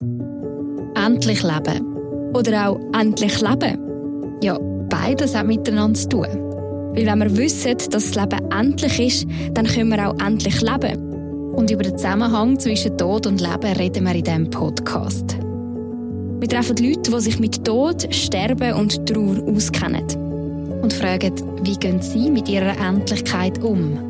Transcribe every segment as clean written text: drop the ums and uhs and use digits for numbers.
Endlich leben. Oder auch endlich leben. Ja, beides hat miteinander zu tun. Weil wenn wir wissen, dass das Leben endlich ist, dann können wir auch endlich leben. Und über den Zusammenhang zwischen Tod und Leben reden wir in diesem Podcast. Wir treffen Leute, die sich mit Tod, Sterben und Trauer auskennen. Und fragen, wie gehen sie mit ihrer Endlichkeit um?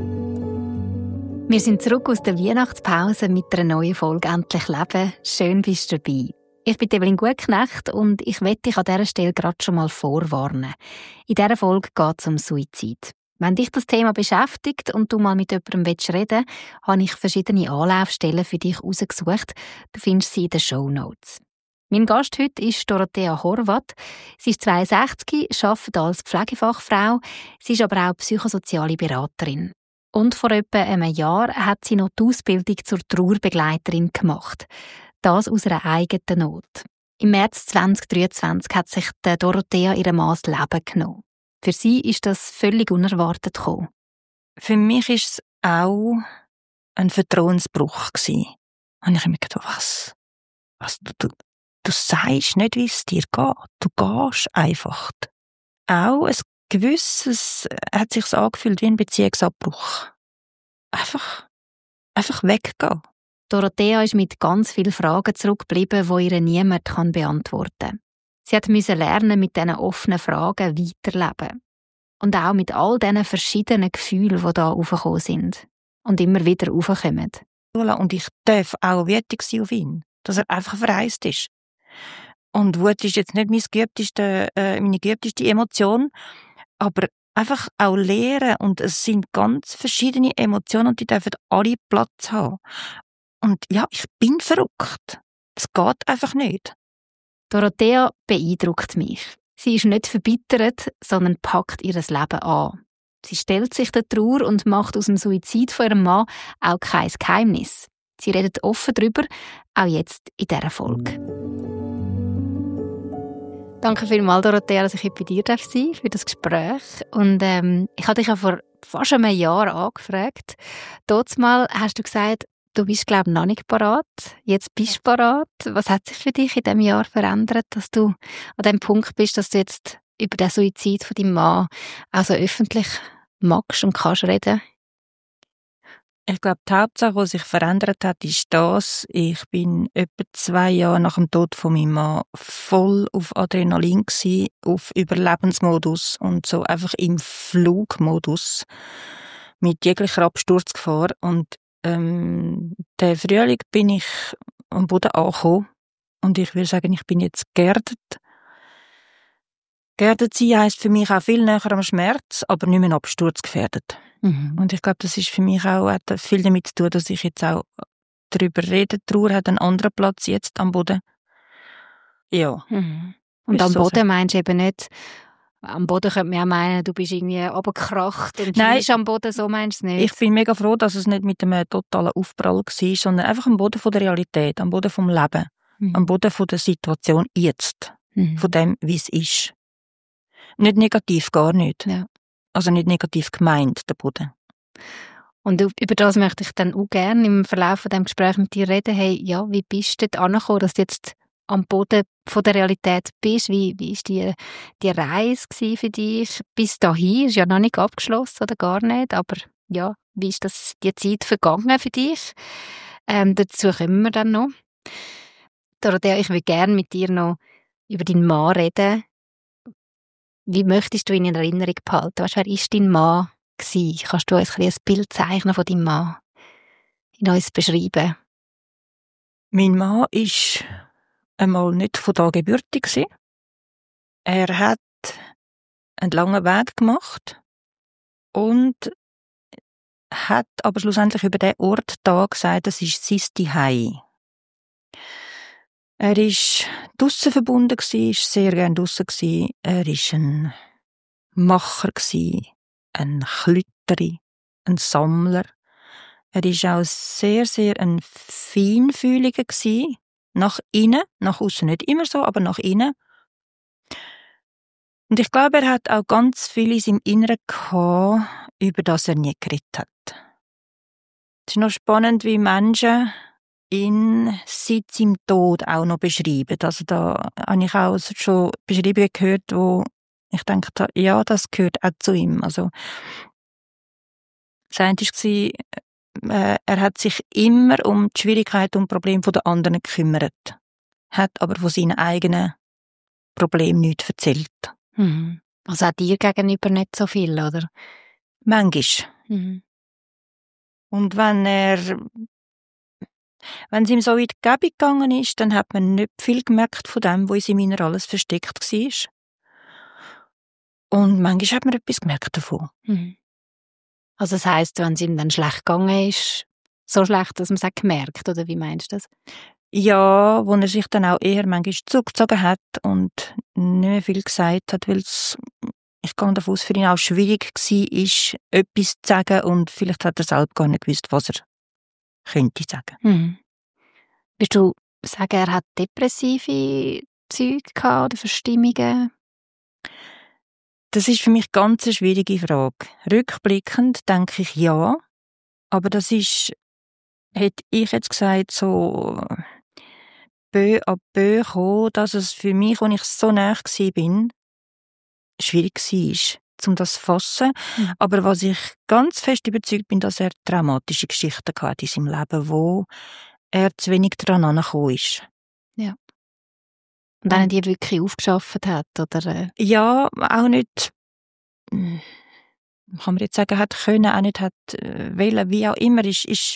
Wir sind zurück aus der Weihnachtspause mit einer neuen Folge «Endlich leben». Schön bist du dabei. Ich bin Evelyn Gutknecht und ich möchte dich an dieser Stelle gerade schon mal vorwarnen. In dieser Folge geht es um Suizid. Wenn dich das Thema beschäftigt und du mal mit jemandem reden willst, habe ich verschiedene Anlaufstellen für dich herausgesucht. Du findest sie in den Shownotes. Mein Gast heute ist Dorothea Horvath. Sie ist 62, arbeitet als Pflegefachfrau. Sie ist aber auch psychosoziale Beraterin. Und vor etwa einem Jahr hat sie noch die Ausbildung zur Trauerbegleiterin gemacht. Das aus einer eigenen Not. Im März 2023 hat sich Dorothea ihr Mann das Leben genommen. Für sie ist das völlig unerwartet gekommen. Für mich war es auch ein Vertrauensbruch gewesen. Und ich habe mir gedacht, was du sagst nicht, wie es dir geht. Du gehst einfach. Auch ein gewisses hat sich angefühlt wie ein Beziehungsabbruch. Einfach weggehen. Dorothea ist mit ganz vielen Fragen zurückgeblieben, die ihr niemand beantworten kann. Sie musste lernen, mit diesen offenen Fragen weiterleben. Und auch mit all diesen verschiedenen Gefühlen, die da aufgekommen sind. Und immer wieder aufkommen. Und ich darf auch wütig sein auf ihn. Dass er einfach verreist ist. Und Wut ist jetzt nicht meine geübteste Emotion. Aber einfach auch lernen. Und es sind ganz verschiedene Emotionen und die dürfen alle Platz haben. Und ja, ich bin verrückt. Es geht einfach nicht. Dorothea beeindruckt mich. Sie ist nicht verbittert, sondern packt ihr Leben an. Sie stellt sich der Trauer und macht aus dem Suizid von ihrem Mann auch kein Geheimnis. Sie redet offen darüber, auch jetzt in dieser Folge. Danke vielmals, Dorothea, dass ich heute bei dir sein darf für das Gespräch. Und ich habe dich ja vor fast einem Jahr angefragt. Damals hast du gesagt, du bist, glaube ich, noch nicht parat. Jetzt bist du parat. Was hat sich für dich in diesem Jahr verändert, dass du an dem Punkt bist, dass du jetzt über den Suizid von deinem Mann auch so öffentlich magst und kannst reden? Ich glaube, die Hauptsache, die sich verändert hat, ist das. Ich bin etwa 2 Jahre nach dem Tod von meinem Mann voll auf Adrenalin gewesen, auf Überlebensmodus und so einfach im Flugmodus mit jeglicher Absturzgefahr. Und der Frühling bin ich am Boden angekommen und ich würde sagen, ich bin jetzt geerdet. Geerdet sein heisst für mich auch viel näher am Schmerz, aber nicht mehr absturzgefährdet. Mhm. Und ich glaube, das ist für mich auch, hat viel damit zu tun, dass ich jetzt auch darüber rede. Die Trauer hat einen anderen Platz jetzt am Boden. Ja. Mhm. Und am Boden meinst du eben nicht, am Boden könnte man ja meinen, du bist irgendwie runtergekracht und liegst am Boden, so meinst du es nicht? Ich bin mega froh, dass es nicht mit einem totalen Aufprall war, sondern einfach am Boden von der Realität, am Boden vom Leben, am Boden von der Situation jetzt, von dem, wie es ist. Nicht negativ, gar nicht. Ja. Also nicht negativ gemeint, der Boden. Und über das möchte ich dann auch gerne im Verlauf von dem Gespräch mit dir reden. Hey, ja, wie bist du dort angekommen, dass du jetzt am Boden von der Realität bist? Wie war die Reise für dich bis dahin? Ist ja noch nicht abgeschlossen oder gar nicht, aber ja, wie ist das die Zeit vergangen für dich? Dazu kommen wir dann noch. Dorothea, ich würde gerne mit dir noch über deinen Mann reden. Wie möchtest du ihn in Erinnerung behalten? Weißt, wer war dein Mann gewesen? Kannst du uns ein Bild zeichnen von deinem Mann? In uns beschreiben? Mein Mann war einmal nicht von da gebürtig. Er hat einen langen Weg gemacht und hat aber schlussendlich über diesen Ort da gesagt, das ist sein Zuhause. Er war draussen verbunden, war sehr gerne draussen. Er war ein Macher, ein Klütterer, ein Sammler. Er war auch sehr, sehr ein Feinfühliger. Nach innen, nach außen nicht immer so, aber nach innen. Und ich glaube, er hat auch ganz viel in seinem Inneren gehabt, über das er nie geredet hat. Es ist noch spannend, wie Menschen ihn seit seinem Tod auch noch beschreiben. Also da habe ich auch schon Beschreibungen gehört, wo ich dachte, ja, das gehört auch zu ihm. Also das eine war, er hat sich immer um die Schwierigkeiten und Probleme der anderen gekümmert, hat aber von seinen eigenen Problemen nichts erzählt. Mhm. Also auch dir gegenüber nicht so viel, oder? Manchmal. Mhm. Und wenn es ihm so in die Gebung gegangen ist, dann hat man nicht viel gemerkt von dem, wo in seinem Inneren alles versteckt war. Und manchmal hat man etwas gemerkt davon. Mhm. Also das heisst, wenn es ihm dann schlecht gegangen ist, so schlecht, dass man es auch gemerkt, oder wie meinst du das? Ja, wo er sich dann auch eher manchmal zurückgezogen hat und nicht mehr viel gesagt hat, weil es, ich gehe davon aus, für ihn auch schwierig war, etwas zu sagen und vielleicht hat er selbst gar nicht gewusst, was er könnte sagen. Mhm. Würdest du sagen, er hat depressive Züge gehabt oder Verstimmungen? Das ist für mich ganz eine schwierige Frage. Rückblickend denke ich ja, aber das ist, hätte ich jetzt gesagt, so peu à peu gekommen, dass es für mich, als ich so nah war, schwierig war, um das zu fassen. Mhm. Aber was ich ganz fest überzeugt bin, dass er traumatische Geschichten hatte in seinem Leben, wo er zu wenig daran angekommen ist. Ja. Und einen, die wirklich aufgeschafft hat, oder? Ja, auch nicht, kann man jetzt sagen, hat können, auch nicht hat wollen, wie auch immer, ist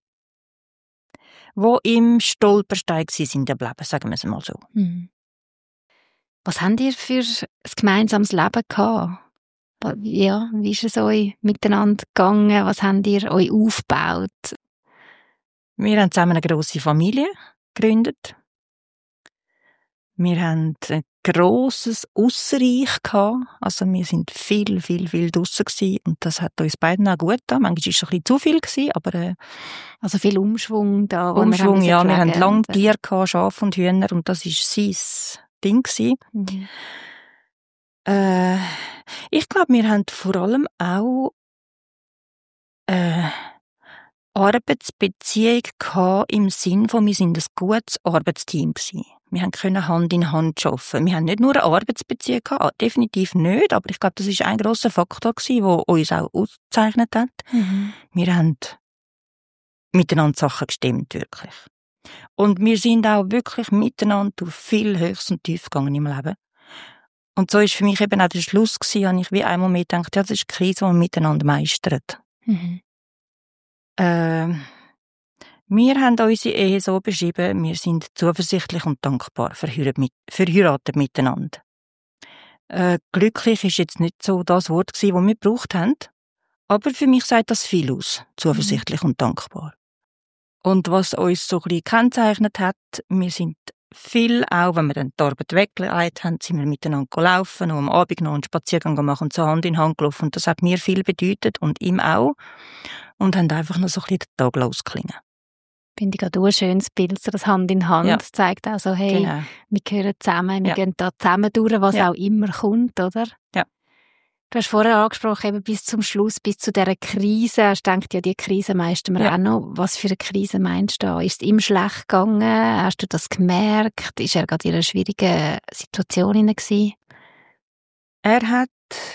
wo im Stolperstein waren in dem Leben, sagen wir es mal so. Mhm. Was habt ihr für ein gemeinsames Leben gehabt? Ja, wie ist es euch miteinander gegangen? Was habt ihr euch aufgebaut? Wir haben zusammen eine grosse Familie gegründet. Wir haben ein grosses Aussenreich gehabt. Also wir sind viel draussen gewesen. Und das hat uns beiden auch gut getan. Manchmal war es ein bisschen zu viel gewesen, aber Also viel Umschwung da. Umschwung, ja. Wir haben lange und, Tiere gehabt, Schafe und Hühner. Und das war sein Ding gewesen. Mhm. Ich glaube, wir haben vor allem auch Arbeitsbeziehung gehabt, im Sinn von, wir sind ein gutes Arbeitsteam gewesen. Wir können Hand in Hand arbeiten. Wir haben nicht nur eine Arbeitsbeziehung gehabt, definitiv nicht, aber ich glaube, das ist ein grosser Faktor gewesen, der uns auch ausgezeichnet hat. Mhm. Wir haben miteinander Sachen gestimmt, wirklich. Und wir sind auch wirklich miteinander durch viel Höchst und Tief gegangen im Leben. Und so ist für mich eben auch der Schluss gewesen, habe ich wie einmal mehr gedacht, ja, das ist eine Krise, die man miteinander meistert. Mhm. Wir haben unsere Ehe so beschrieben, wir sind zuversichtlich und dankbar, verheiratet miteinander. Glücklich ist jetzt nicht so das Wort gewesen, das wir gebraucht haben, aber für mich sagt das viel aus, zuversichtlich und dankbar. Und was uns so ein bisschen gekennzeichnet hat, wir sind viel, auch wenn wir dann die Arbeit weggelegt haben, sind wir miteinander gelaufen und am Abend noch einen Spaziergang gemacht und so Hand in Hand gelaufen. Und das hat mir viel bedeutet und ihm auch. Und haben einfach noch so ein bisschen den Tag losklingen. Finde ich gerade ein schönes Bild, so das Hand in Hand. Ja. Das zeigt auch so, hey, Genau. wir gehören zusammen, wir Ja. gehen da zusammen durch, was Ja. auch immer kommt, oder? Ja. Du hast vorher angesprochen, eben bis zum Schluss, bis zu dieser Krise. Hast du gedacht, ja, die Krise meistern wir Ja. auch noch. Was für eine Krise meinst du da? Ist es ihm schlecht gegangen? Hast du das gemerkt? Ist er gerade in einer schwierigen Situation gewesen? Er hat,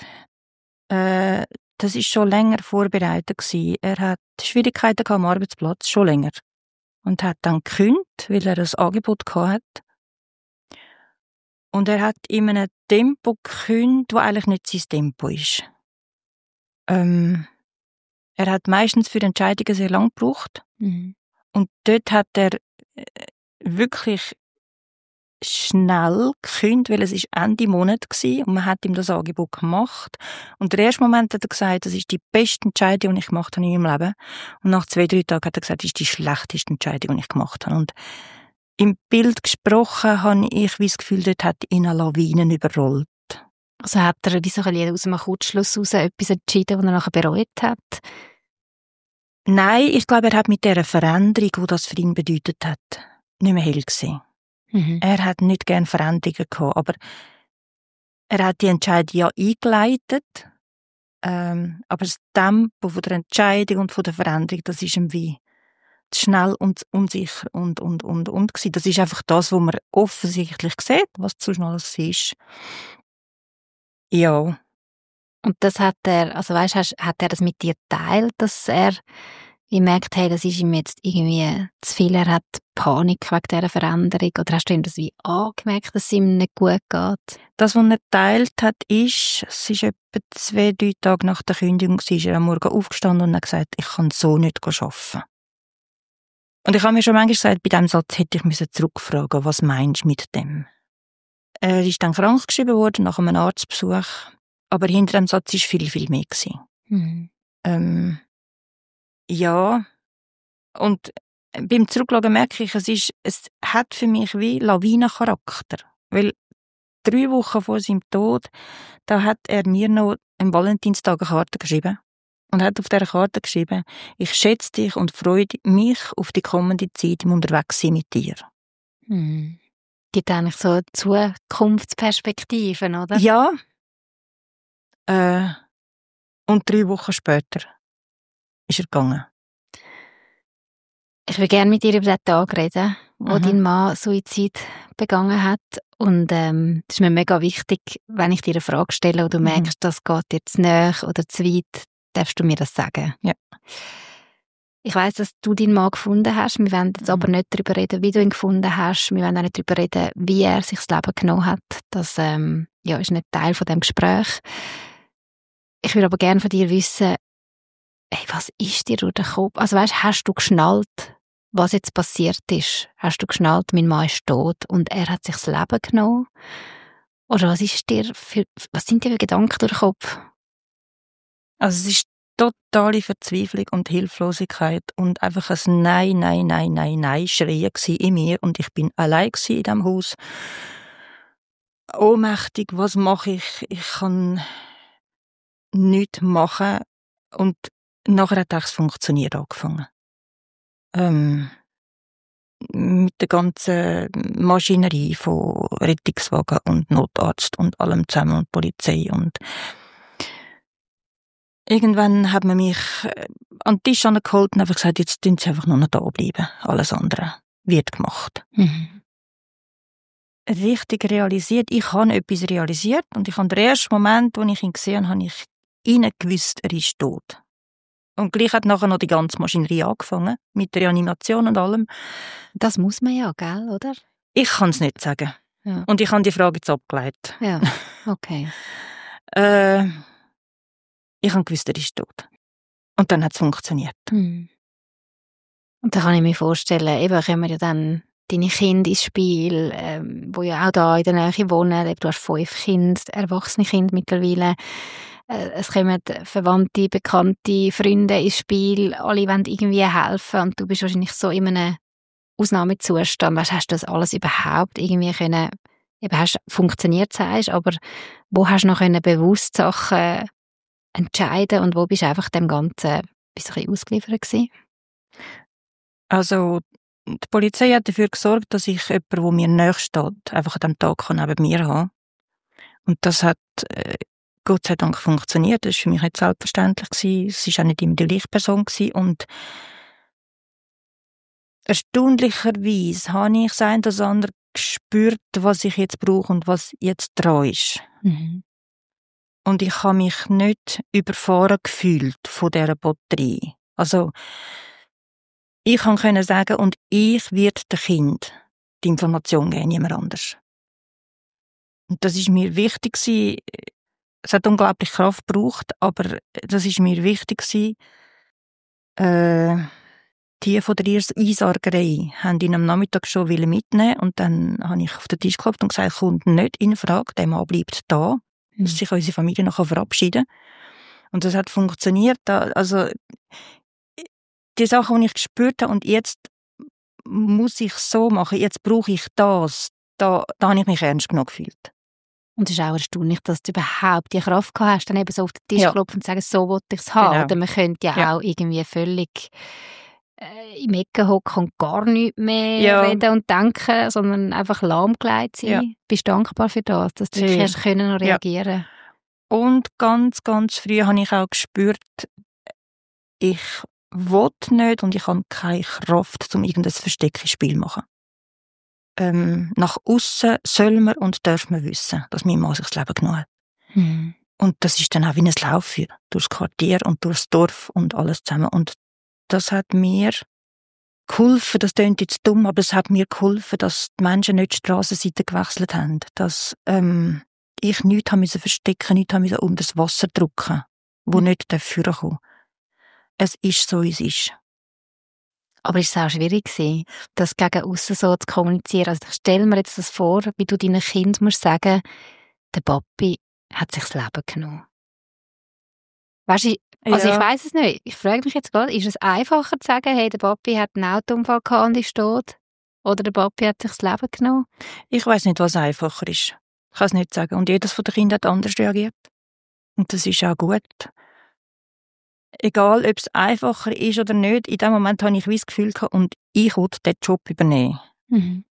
das ist schon länger vorbereitet gewesen. Er hat Schwierigkeiten gehabt am Arbeitsplatz, schon länger. Und hat dann gekündigt, weil er ein Angebot gehabt hat. Und er hat in einem Tempo gekündigt, das eigentlich nicht sein Tempo ist. Er hat meistens für Entscheidungen sehr lang gebraucht. Mhm. Und dort hat er wirklich schnell gekündigt, weil es ist Ende Monat war und man hat ihm das Angebot gemacht. Und der erste Moment hat er gesagt, das ist die beste Entscheidung, die ich gemacht habe in meinem Leben. Und nach 2-3 Tagen hat er gesagt, das ist die schlechteste Entscheidung, die ich gemacht habe. Und im Bild gesprochen habe ich wie das Gefühl, dort hat ihn eine Lawine überrollt. Also hat er wie so ein bisschen aus einem Kurzschluss heraus etwas entschieden, was er nachher bereut hat? Nein, ich glaube, er hat mit dieser Veränderung, die das für ihn bedeutet hat, nicht mehr hell gesehen. Mhm. Er hat nicht gerne Veränderungen gehabt, aber er hat die Entscheidung ja eingeleitet, aber das Tempo von der Entscheidung und von der Veränderung, das ist ihm wie schnell und unsicher und gewesen. Das ist einfach das, was man offensichtlich sieht, was zu schnell ist. Ja. Und das hat er, also weißt, hat er das mit dir geteilt, dass er gemerkt hat, das ist ihm jetzt irgendwie zu viel, er hat Panik wegen dieser Veränderung, oder hast du ihm das wie angemerkt, dass es ihm nicht gut geht? Das, was er geteilt hat, es ist etwa 2-3 Tage nach der Kündigung, ist er am Morgen aufgestanden und hat gesagt, ich kann so nicht arbeiten. Und ich habe mir schon manchmal gesagt, bei diesem Satz hätte ich zurückfragen, was meinst du mit dem? Er ist dann krankgeschrieben worden nach einem Arztbesuch, aber hinter dem Satz war viel, viel mehr gewesen. Ja, und beim Zurückschauen merke ich, es hat für mich wie Lawinencharakter. Weil 3 Wochen vor seinem Tod, da hat er mir noch am Valentinstag eine Karte geschrieben. Und hat auf dieser Karte geschrieben, ich schätze dich und freue mich auf die kommende Zeit im Unterwegssein mit dir. Gibt eigentlich so Zukunftsperspektiven, oder? Ja. Und 3 Wochen später ist er gegangen. Ich würde gerne mit dir über den Tag reden, wo dein Mann Suizid begangen hat. Und das ist mir mega wichtig, wenn ich dir eine Frage stelle und du merkst, das geht dir zu nahe oder zu weit, darfst du mir das sagen. Ja. Ich weiss, dass du deinen Mann gefunden hast. Wir wollen jetzt aber nicht darüber reden, wie du ihn gefunden hast. Wir wollen auch nicht darüber reden, wie er sich das Leben genommen hat. Das ist nicht Teil von dem Gespräch. Ich würde aber gerne von dir wissen, was ist dir durch den Kopf? Also weißt, hast du geschnallt, was jetzt passiert ist? Hast du geschnallt, mein Mann ist tot und er hat sich das Leben genommen? Oder was sind dir für Gedanken durch den Kopf? Also es ist totale Verzweiflung und Hilflosigkeit und einfach ein Nein schreien in mir und ich bin allein in diesem Haus. Ohnmächtig, was mache ich? Ich kann nichts machen und nachher hat es funktioniert angefangen. Mit der ganzen Maschinerie von Rettungswagen und Notarzt und allem zusammen und Polizei und irgendwann hat man mich an den Tisch geholt und einfach gesagt, jetzt tun sie einfach nur noch da bleiben. Alles andere wird gemacht. Richtig realisiert, ich habe etwas realisiert und ich habe den ersten Moment, wo ich ihn gesehen habe, ich gewusst, er ist tot. Und gleich hat nachher noch die ganze Maschinerie angefangen, mit der Reanimation und allem. Das muss man ja, gell, oder? Ich kann es nicht sagen. Ja. Und ich habe die Frage jetzt abgeleitet. Ja, okay. Ich habe gewusst, er ist tot. Und dann hat es funktioniert. Und da kann ich mir vorstellen, eben kommen ja dann deine Kinder ins Spiel, die ja auch da in der Nähe wohnen. Du hast 5 Kinder, erwachsene Kinder mittlerweile. Es kommen Verwandte, Bekannte, Freunde ins Spiel. Alle wollen irgendwie helfen und du bist wahrscheinlich so in einem Ausnahmezustand. Weißt, hast du das alles überhaupt irgendwie können, eben hast funktioniert, sagst, aber wo hast du noch bewusst Sachen entscheiden und wo bist du einfach dem Ganzen ein bisschen ausgeliefert gewesen? Also, die Polizei hat dafür gesorgt, dass ich jemanden, der mir nahe steht, einfach an diesem Tag neben mir haben. Und das hat Gott sei Dank funktioniert. Das war für mich nicht selbstverständlich gewesen. Es war auch nicht immer die gleiche Person gewesen. Und erstaunlicherweise habe ich das eine oder andere gespürt, was ich jetzt brauche und was jetzt dran ist. Und ich habe mich nicht überfahren gefühlt von dieser Batterie. Also, ich konnte sagen, und ich werde dem Kind die Information geben, niemand anders. Und das ist mir wichtig gewesen. Es hat unglaublich Kraft gebraucht, aber das ist mir wichtig gewesen. Die von der Einsargerei haben ihn am Nachmittag schon mitnehmen und dann habe ich auf den Tisch geklopft und gesagt, kommt nicht in Frage, der Mann bleibt da, dass sich unsere Familie nachher verabschieden. Und das hat funktioniert. Also die Sachen, die ich gespürt habe und jetzt muss ich so machen, jetzt brauche ich das, da habe ich mich ernst genug gefühlt. Und es ist auch erstaunlich, dass du überhaupt die Kraft gehabt hast, dann eben so auf den Tisch klopfen und sagen, so wollte ich es haben. Genau. Oder man könnte ja auch irgendwie völlig im Ecken hocken und gar nichts mehr reden und denken, sondern einfach lahmgelegt sein. Ja. Bist du dankbar für das, dass du wirklich erst reagieren. Und ganz, ganz früh habe ich auch gespürt, ich will nicht und ich habe keine Kraft, um irgendein Versteckspiel zu machen. Nach aussen soll man und darf man wissen, dass mein Mann sich das Leben genommen hat. Mhm. Und das ist dann auch wie ein Laufen durchs Quartier und durchs Dorf und alles zusammen. Und das hat mir geholfen, das klingt jetzt dumm, aber es hat mir geholfen, dass die Menschen nicht die Strassenseite gewechselt haben. Dass ich nichts haben müssen verstecken, nichts haben müssen unter das Wasser drücken, wo nicht vorkommen darf. Es ist so, wie es ist. Aber ist es auch schwierig gewesen, das gegen aussen so zu kommunizieren? Also ich stelle mir jetzt das vor, wie du deinen Kindern musst sagen, der Papi hat sich das Leben genommen. Weißt du, also Ja. ich weiss es nicht. Ich frage mich jetzt gerade, ist es einfacher zu sagen, hey, der Papi hat einen Autounfall gehabt und ist tot? Oder der Papi hat sich das Leben genommen? Ich weiss nicht, was einfacher ist. Ich kann es nicht sagen. Und jedes von den Kindern hat anders reagiert. Und das ist auch gut. Egal, ob es einfacher ist oder nicht, in dem Moment habe ich das Gefühl gehabt, und ich wollte diesen Job übernehmen. Mhm.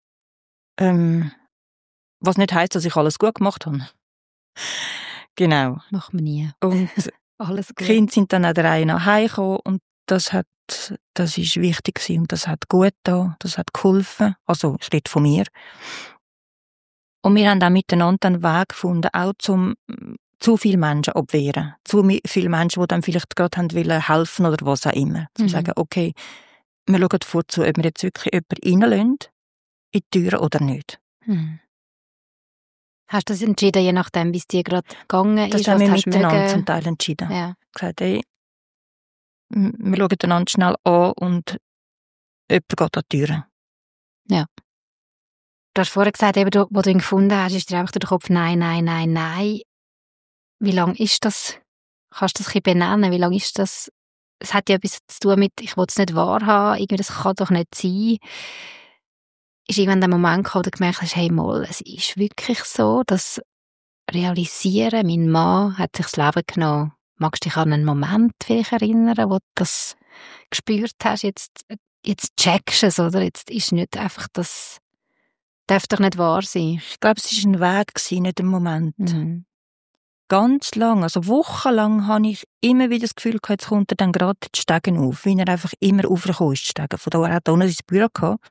Was nicht heisst, dass ich alles gut gemacht habe. Genau. Macht man nie. Und Alles die gut. Kinder sind dann auch der Reihe nach Hause gekommen und das ist wichtig gewesen und das hat gut getan, das hat geholfen. Also, ich rede von mir. Und wir haben auch miteinander einen Weg gefunden, auch zum zu viele Menschen abwehren. Zu viele Menschen, die dann vielleicht gerade haben wollen helfen oder was auch immer. Zu sagen, okay, wir schauen vorzu, ob wir jetzt wirklich jemanden reinlassen in die Türen oder nicht. Mhm. Hast du das entschieden, je nachdem, wie es dir gerade gegangen Das ist? haben wir was hast du miteinander mögen? zum Teil entschieden. Ja. Gesagt, hey, wir schauen einander schnell an und jemand geht an die Türen. Ja. Du hast vorher gesagt, eben, wo du ihn gefunden hast, ist dir einfach durch den Kopf, nein, nein, nein, nein. Wie lange ist das? Kannst du das ein bisschen benennen? Wie lange ist das? Es hat ja etwas zu tun mit, ich will es nicht wahrhaben, irgendwie, das kann doch nicht sein. Ist irgendwann der Moment gekommen, wo du gemerkt hast, hey, mal, es ist wirklich so, das Realisieren, mein Mann hat sich das Leben genommen. Magst du dich an einen Moment vielleicht erinnern, wo du das gespürt hast, jetzt checkst du es, oder? Jetzt ist nicht einfach das, darf doch nicht wahr sein. Ich glaube, es war ein Weg, nicht ein Moment. Mhm. Ganz lang, also wochenlang, habe ich immer wieder das Gefühl gehabt, jetzt kommt er dann gerade die Stegen auf, wie er einfach immer aufgekommen ist, die Stegen. Von da hat er auch noch sein Büro gehabt.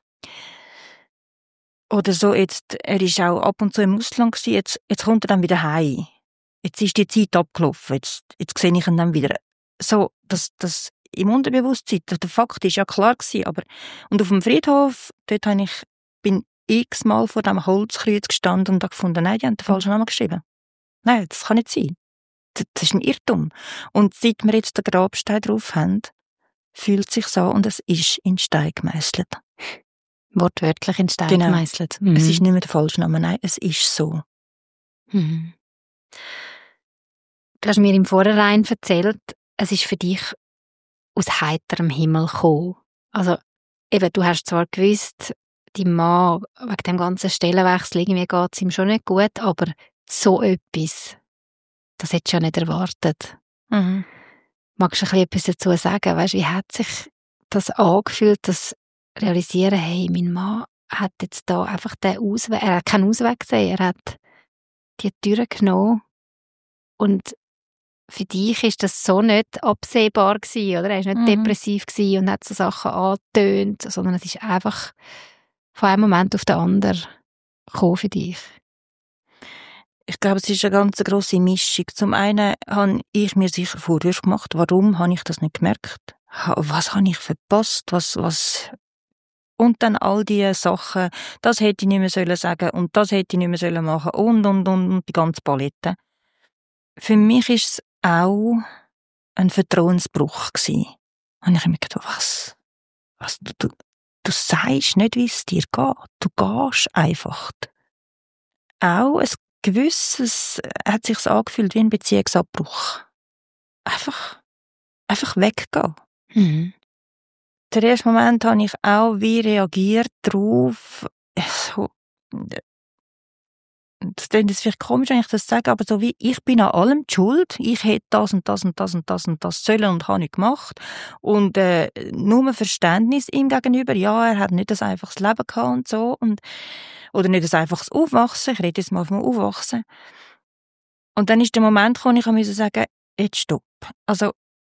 Oder so, jetzt, er war auch ab und zu im Ausland gewesen, jetzt kommt er dann wieder heim. Jetzt ist die Zeit abgelaufen, jetzt sehe ich ihn dann wieder. So, das im Unterbewusstsein, der Fakt ist ja klar gewesen, aber, und auf dem Friedhof, dort bin x-mal vor dem Holzkreuz gestanden und habe gefunden, nein, die haben den falschen Namen geschrieben. Nein, das kann nicht sein. Das ist ein Irrtum. Und seit wir jetzt den Grabstein drauf haben, fühlt es sich so und es ist in Stein gemeißelt. Wortwörtlich in Stein Genau. gemeißelt. Es ist nicht mehr der falsche Name, nein, es ist so. Mhm. Du hast mir im Vorhinein erzählt, es ist für dich aus heiterem Himmel gekommen. Also, eben, du hast zwar gewusst, dein Mann, wegen dem ganzen Stellenwechsel, irgendwie geht es ihm schon nicht gut, aber so etwas, das hättest du ja nicht erwartet. Mhm. Magst du ein bisschen etwas dazu sagen? Weißt, wie hat sich das angefühlt, das Realisieren, hey, mein Mann hat jetzt da einfach den Ausweg, er hat keinen Ausweg gesehen, er hat die Türe genommen und für dich ist das so nicht absehbar gewesen, oder? Er war nicht depressiv gewesen und hat so Sachen angetönt, sondern es ist einfach von einem Moment auf den anderen gekommen für dich. Ich glaube, es ist eine ganz grosse Mischung. Zum einen habe ich mir sicher Vorwürfe gemacht, warum habe ich das nicht gemerkt? Was habe ich verpasst? Was? Und dann all diese Sachen, das hätte ich nicht mehr sagen sollen und das hätte ich nicht mehr machen sollen und die ganze Palette. Für mich ist es auch ein Vertrauensbruch gewesen. Und ich habe mir gedacht, was du sagst nicht, wie es dir geht. Du gehst einfach. Auch ein gewisses hat sich's angefühlt wie ein Beziehungsabbruch. Einfach weggehen. Mhm. Der erste Moment habe ich auch wie reagiert darauf. So, das klingt jetzt vielleicht komisch, wenn ich das sage, aber so wie, ich bin an allem die schuld. Ich hätte das und das und das und das und das sollen und habe nicht gemacht. Und nur Verständnis ihm gegenüber. Ja, er hat nicht ein einfaches Leben gehabt und so. Oder nicht ein einfaches Aufwachsen. Ich rede jetzt mal vom Aufwachsen. Und dann ist der Moment gekommen, ich musste sagen, jetzt stopp. Also,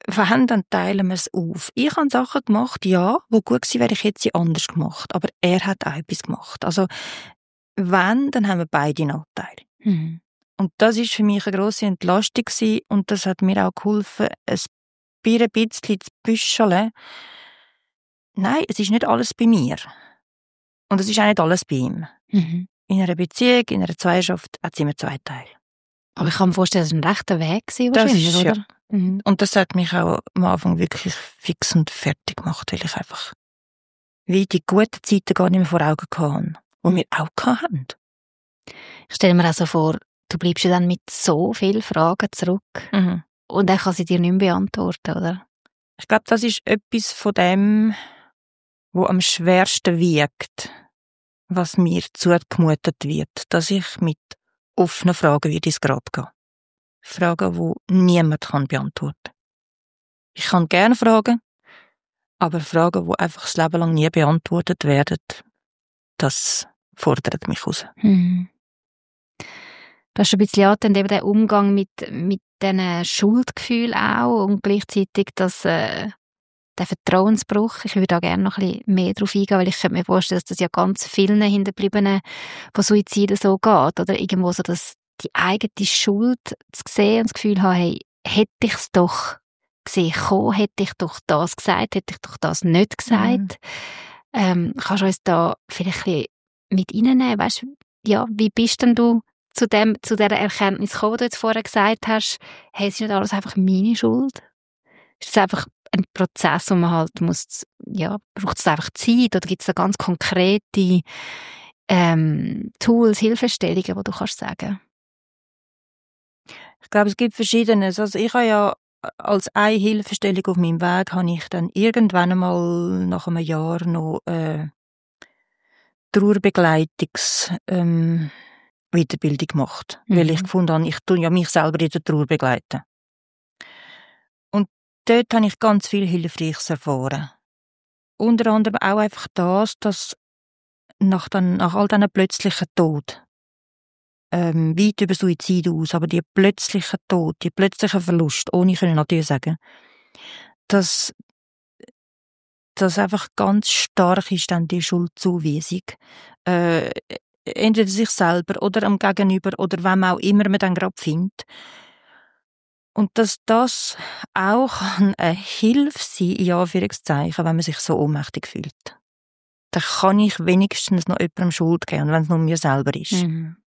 wenn, dann teilen wir es auf. Ich habe Sachen gemacht, ja, die gut gewesen wären, ich hätte sie anders gemacht. Aber er hat auch etwas gemacht. Also, wenn, dann haben wir beide Nachteile. Mhm. Und das ist für mich eine grosse Entlastung gewesen. Und das hat mir auch geholfen, ein bisschen zu büscheln. Nein, es ist nicht alles bei mir. Und es ist auch nicht alles bei ihm. Mhm. In einer Beziehung, in einer Zweierschaft hat es immer zwei Teile. Aber ich kann mir vorstellen, das war ein rechter Weg Das wahrscheinlich, ist, oder? ja. Mhm. Und das hat mich auch am Anfang wirklich fix und fertig gemacht, weil ich einfach wie die guten Zeiten gar nicht mehr vor Augen hatte, die wir auch hatten. Ich stelle mir auch so vor, du bleibst ja dann mit so vielen Fragen zurück Mhm. und er kann sie dir nicht mehr beantworten, oder? Ich glaube, das ist etwas von dem, was am schwersten wiegt, was mir zugemutet wird, dass ich mit offenen Fragen wie ins Grab gehe. Fragen, die niemand beantworten kann. Ich kann gerne fragen, aber Fragen, die einfach das Leben lang nie beantwortet werden, das fordert mich raus. Mhm. Du hast schon ein bisschen angetönt, eben den Umgang mit diesen Schuldgefühlen auch und gleichzeitig der Vertrauensbruch. Ich würde da gerne noch ein bisschen mehr darauf eingehen, weil ich könnte mir vorstellen, dass das ja ganz vielen Hinterbliebenen von Suiziden so geht, oder irgendwo so, dass die eigene Schuld zu sehen und das Gefühl haben, hey, hätte ich es doch gesehen kommen, hätte ich doch das gesagt, hätte ich doch das nicht gesagt. Kannst du uns da vielleicht ein bisschen mit reinnehmen? Weißt, ja, wie bist denn du zu dieser Erkenntnis gekommen, die du jetzt vorher gesagt hast, hey, es ist nicht alles einfach meine Schuld? Ist es einfach ein Prozess, wo man halt muss, ja, braucht es einfach Zeit oder gibt es da ganz konkrete Tools, Hilfestellungen, die du kannst sagen? Ich glaube, es gibt Verschiedenes. Also ich habe ja als eine Hilfestellung auf meinem Weg, habe ich dann irgendwann einmal nach einem Jahr noch Trauerbegleitungs Weiterbildung gemacht, weil ich gefunden habe, ich tue ja mich selber in der Trauer begleiten. Und dort habe ich ganz viel Hilfreiches erfahren. Unter anderem auch einfach das, dass nach all diesen plötzlichen Tod, weit über Suizid aus, aber die plötzlichen Tod, die plötzlichen Verlust, ohne ich natürlich sagen, dass das einfach ganz stark ist, dann die Schuldzuweisung. Entweder sich selber oder am Gegenüber oder wem auch immer man dann gerade findet. Und dass das auch eine Hilfe sein kann, in Anführungszeichen, wenn man sich so ohnmächtig fühlt. Dann kann ich wenigstens noch jemandem Schuld geben, wenn es nur mir selber ist. Mhm.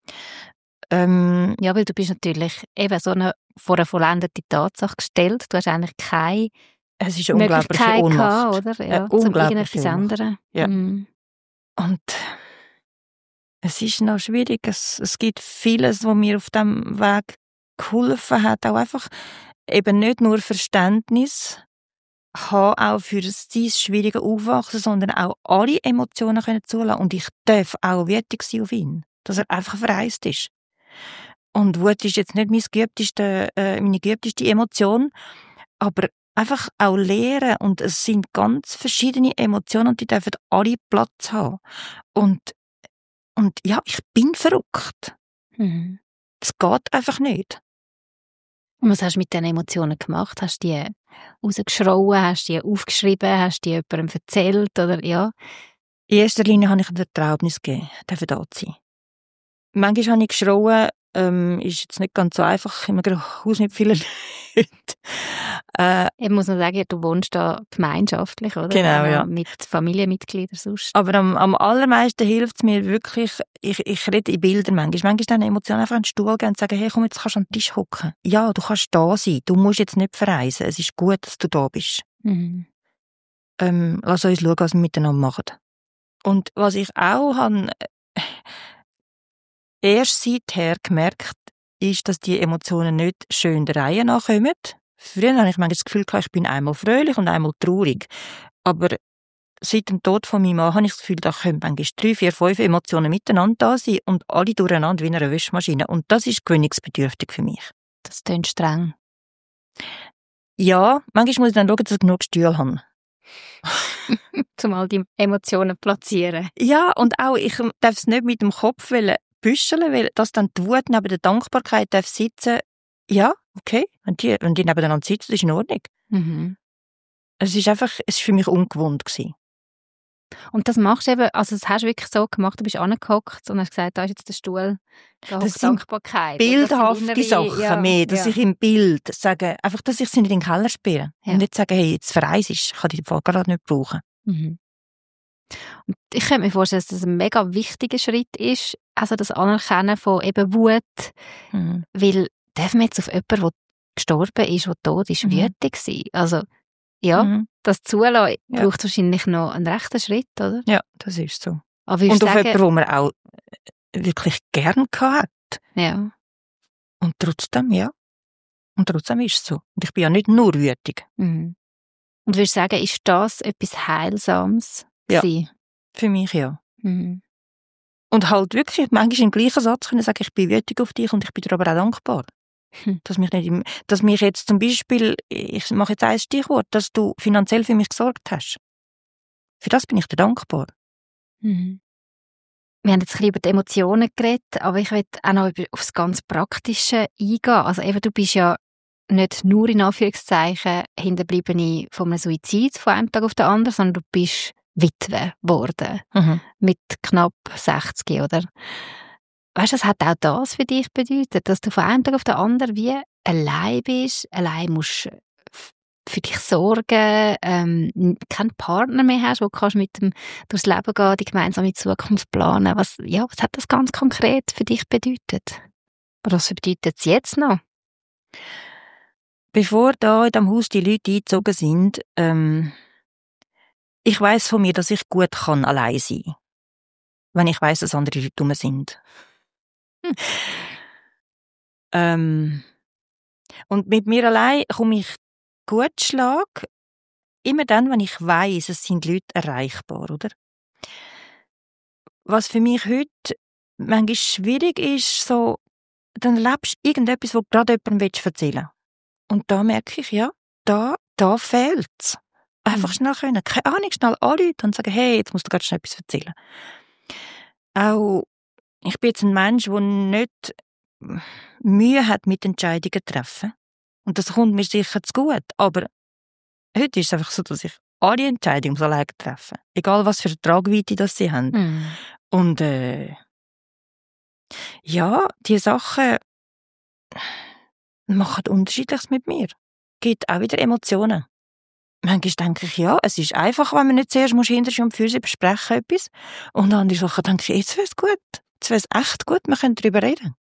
Ja, weil du bist natürlich eben vor eine vollendete Tatsache gestellt. Du hast eigentlich keine es ist eine unglaubliche Ohnmacht. Gehabt, oder? Ja, zum irgendetwas ändern. Ja. Mhm. Und es ist noch schwierig. Es gibt vieles, was mir auf diesem Weg geholfen hat. Auch einfach eben nicht nur Verständnis haben, auch für das schwierige Aufwachsen, sondern auch alle Emotionen können zulassen. Und ich darf auch wütig sein auf ihn. Dass er einfach verreist ist. Und Wut ist jetzt nicht meine geübteste Emotion, aber einfach auch lernen. Und es sind ganz verschiedene Emotionen und die dürfen alle Platz haben. Und ja, ich bin verrückt. Mhm. Es geht einfach nicht. Und was hast du mit diesen Emotionen gemacht? Hast du die rausgeschrauen, hast du die aufgeschrieben, hast du die jemandem erzählt? Oder, ja? In erster Linie habe ich eine Erlaubnis gegeben, dürfen da sein. Manchmal habe ich geschrauen, ist jetzt nicht ganz so einfach, in einem Haus mit vielen Leuten. Ich muss noch sagen, du wohnst da gemeinschaftlich, oder? Genau, ja. Mit Familienmitgliedern sonst. Aber am allermeisten hilft es mir wirklich, ich rede in Bildern manchmal. Manchmal eine Emotion einfach an den Stuhl gehen und sagen, hey, komm, jetzt kannst du an den Tisch hocken. Ja, du kannst da sein, du musst jetzt nicht verreisen, es ist gut, dass du da bist. Mhm. Lass uns schauen, was wir miteinander machen. Und was ich auch habe, erst seither gemerkt, ist, dass die Emotionen nicht schön der Reihe nachkommen. Früher hatte ich manchmal das Gefühl, ich bin einmal fröhlich und einmal traurig. Aber seit dem Tod von meinem Mann habe ich das Gefühl, da können manchmal 3, 4, 5 Emotionen miteinander da sein und alle durcheinander wie in einer Wäschmaschine. Und das ist gewöhnungsbedürftig für mich. Das klingt streng. Ja, manchmal muss ich dann schauen, dass ich genug Stühle habe. Um all die Emotionen platzieren. Ja, und auch, ich darf es nicht mit dem Kopf büscheln, weil das dann die Wut neben der Dankbarkeit darf sitzen. Ja, okay, wenn die nebeneinander sitzen, ist in Ordnung. Mhm. Es ist für mich ungewohnt gewesen. Und das machst du eben, also das hast du wirklich so gemacht, du bist angehockt und hast gesagt, da ist jetzt der Stuhl, da Das hockt sind Dankbarkeit. bildhafte Sachen mehr, dass ich im Bild sage, einfach, dass ich sie nicht in den Keller spiele. Ja. Und nicht sage, hey, jetzt verreist ich kann die Fall gerade nicht brauchen. Mhm. Und ich könnte mir vorstellen, dass das ein mega wichtiger Schritt ist, also das Anerkennen von eben Wut, weil darf man jetzt auf jemanden, der gestorben ist, der tot ist, wütig sein? Also, ja, das Zulassen braucht wahrscheinlich noch einen rechten Schritt, oder? Ja, das ist so. Aber und auf sagen, jemanden, den man auch wirklich gern hat. Ja. Und trotzdem, ja. Und trotzdem ist es so. Und ich bin ja nicht nur wütig. Mhm. Und würdest du sagen, ist das etwas Heilsames gewesen? Ja, für mich ja. Mhm. Und halt wirklich, manchmal im gleichen Satz können sagen, ich bin wütig auf dich und ich bin dir aber auch dankbar. Dass mich jetzt zum Beispiel, ich mache jetzt ein Stichwort, dass du finanziell für mich gesorgt hast. Für das bin ich dir dankbar. Mhm. Wir haben jetzt ein bisschen über die Emotionen geredet, aber ich will auch noch auf das ganz Praktische eingehen. Also eben, du bist ja nicht nur in Anführungszeichen Hinterbliebene von einem Suizid von einem Tag auf den anderen, sondern du bist Witwe geworden. Mit knapp 60, oder? Weißt du, was hat auch das für dich bedeutet, dass du von einem Tag auf den anderen wie allein bist, allein musst für dich sorgen, keinen Partner mehr hast, wo du kannst mit dem durchs Leben gehen, die gemeinsame Zukunft planen. Was hat das ganz konkret für dich bedeutet? Oder was bedeutet es jetzt noch? Bevor da in diesem Haus die Leute eingezogen sind, ich weiss von mir, dass ich gut kann allein sein kann. Wenn ich weiss, dass andere Leute dumm sind. Und mit mir allein komme ich gut Schlag. Immer dann, wenn ich weiss, es sind Leute erreichbar, oder? Was für mich heute manchmal schwierig ist, so, dann erlebst du irgendetwas, wo du gerade jemandem erzählen willst. Und da merke ich, ja, da fehlt's. Einfach schnell können. Keine Ahnung, schnell anrufen und sagen, hey, jetzt musst du gerade schnell etwas erzählen. Auch, ich bin jetzt ein Mensch, der nicht Mühe hat mit Entscheidungen zu treffen. Und das kommt mir sicher zu gut. Aber heute ist es einfach so, dass ich alle Entscheidungen alleine treffen muss. Egal, was für eine Tragweite das sie haben. Und ja, die Sachen machen Unterschiedliches mit mir. Gibt auch wieder Emotionen. Manchmal denke ich, ja, es ist einfach, wenn man nicht zuerst hinterher und für sie besprechen etwas. Und andere Sachen denke ich, jetzt wäre es gut. Jetzt wäre es echt gut, wir können darüber reden.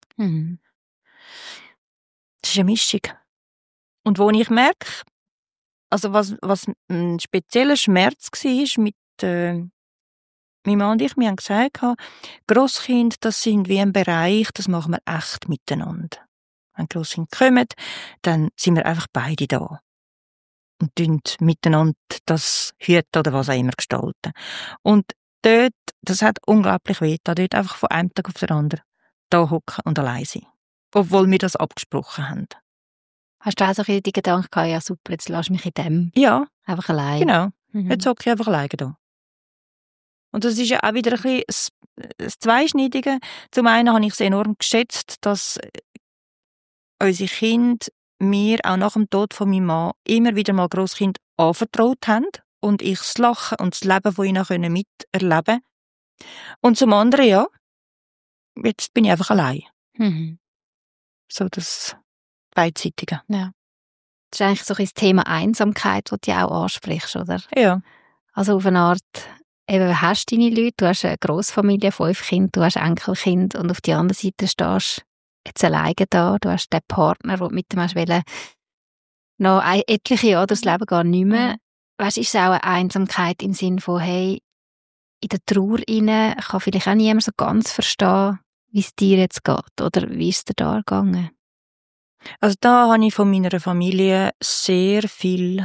Das ist eine Mischung. Und wo ich merke, also was ein spezieller Schmerz war mit meinem Mann und ich, wir haben gesagt, Grosskind, das sind wie ein Bereich, das machen wir echt miteinander. Wenn Grosskind kommen, dann sind wir einfach beide da. Und tun miteinander das hüten oder was auch immer gestalten. Und dort, das hat unglaublich weh, dort einfach von einem Tag auf den anderen da hocken und allein sein. Obwohl wir das abgesprochen haben. Hast du auch so die Gedanken gehabt, ja super, jetzt lass mich in dem. Ja. Einfach allein. Genau. Jetzt hocke ich einfach alleine da. Und das ist ja auch wieder ein bisschen das Zweischneidige. Zum einen habe ich es enorm geschätzt, dass unsere Kinder mir auch nach dem Tod von meinem Mann immer wieder mal Grosskind anvertraut haben und ich das Lachen und das Leben von ihnen miterleben konnte. Und zum anderen, ja, jetzt bin ich einfach allein. So das Beidseitige. Ja. Das ist eigentlich so ein Thema Einsamkeit, das du auch ansprichst, oder? Ja. Also auf eine Art, eben, du hast deine Leute, du hast eine Grossfamilie, 5 Kinder, du hast Enkelkind und auf der anderen Seite stehst jetzt alleine da, du hast den Partner, den du mit dem hast wollen, noch etliche Jahre durchs Leben gar nicht mehr. Weißt, ist es auch eine Einsamkeit im Sinn von, hey, in der Trauer rein kann vielleicht auch niemand so ganz verstehen, wie es dir jetzt geht, oder wie ist es dir da gegangen? Also da habe ich von meiner Familie sehr viel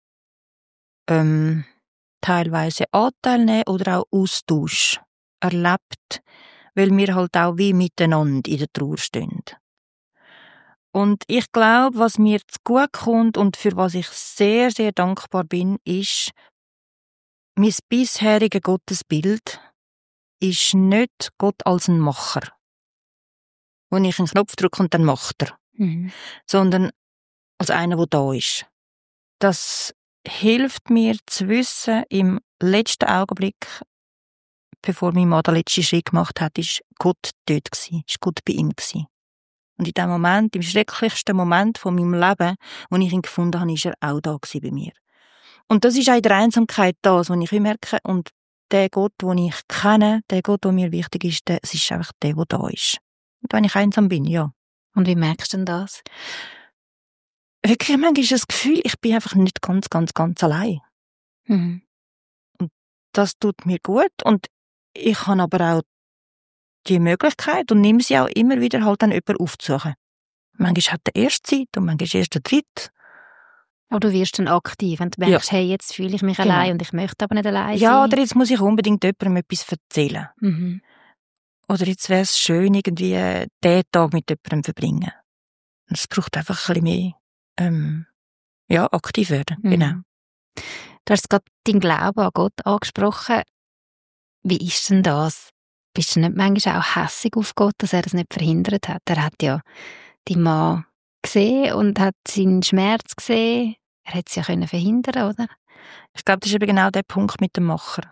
teilweise Anteil nehmen oder auch Austausch erlebt, weil wir halt auch wie miteinander in der Trauer stehen. Und ich glaube, was mir zu gut kommt und für was ich sehr, sehr dankbar bin, ist, mein bisheriges Gottesbild ist nicht Gott als ein Macher. Wo ich einen Knopf drücke und dann macht er. sondern als einer, der da ist. Das hilft mir zu wissen, im letzten Augenblick, bevor mein Mann den letzten Schritt gemacht hat, ist Gott dort gewesen, ist Gott bei ihm gewesen. Und in dem Moment, im schrecklichsten Moment von meinem Leben, wo ich ihn gefunden habe, ist er auch da gewesen bei mir. Und das ist auch in der Einsamkeit das, was ich merke. Und der Gott, den ich kenne, der Gott, der mir wichtig ist, es ist einfach der da ist. Und wenn ich einsam bin, ja. Und wie merkst du denn das? Wirklich, manchmal ist das Gefühl, ich bin einfach nicht ganz allein. Mhm. Und das tut mir gut. Und ich habe aber auch die Möglichkeit und nehme sie auch immer wieder halt dann jemanden aufzusuchen. Manchmal hat der erste Zeit und manchmal erst der dritte. Aber du wirst dann aktiv und merkst, hey, jetzt fühle ich mich allein und ich möchte aber nicht allein sein. Ja, oder jetzt muss ich unbedingt jemandem etwas erzählen. Mhm. Oder jetzt wäre es schön, irgendwie den Tag mit jemandem verbringen. Es braucht einfach ein bisschen mehr aktiv werden. Mhm. Genau. Du hast gerade deinen Glauben an Gott angesprochen. Wie ist denn das? Bist du nicht manchmal auch hässig auf Gott, dass er das nicht verhindert hat? Er hat ja deinen Mann gesehen und hat seinen Schmerz gesehen. Er hätte es ja verhindern können, oder? Ich glaube, das ist eben genau der Punkt mit dem Macher.